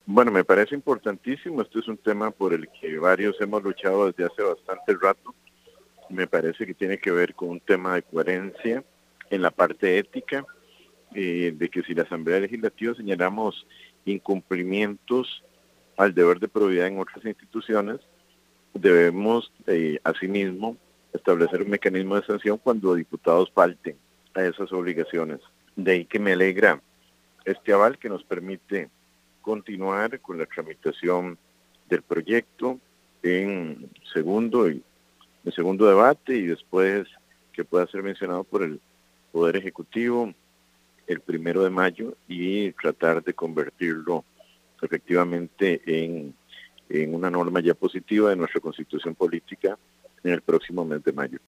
Bueno, me parece importantísimo. Este es un tema por el que varios hemos luchado desde hace bastante rato. Me parece que tiene que ver con un tema de coherencia en la parte ética, de que si la Asamblea Legislativa señalamos incumplimientos al deber de probidad en otras instituciones, debemos asimismo establecer un mecanismo de sanción cuando diputados falten a esas obligaciones. De ahí que me alegra este aval que nos permite continuar con la tramitación del proyecto en segundo debate y después que pueda ser mencionado por el Poder Ejecutivo el 1 de mayo y tratar de convertirlo efectivamente en una norma ya positiva de nuestra Constitución política en el próximo mes de mayo.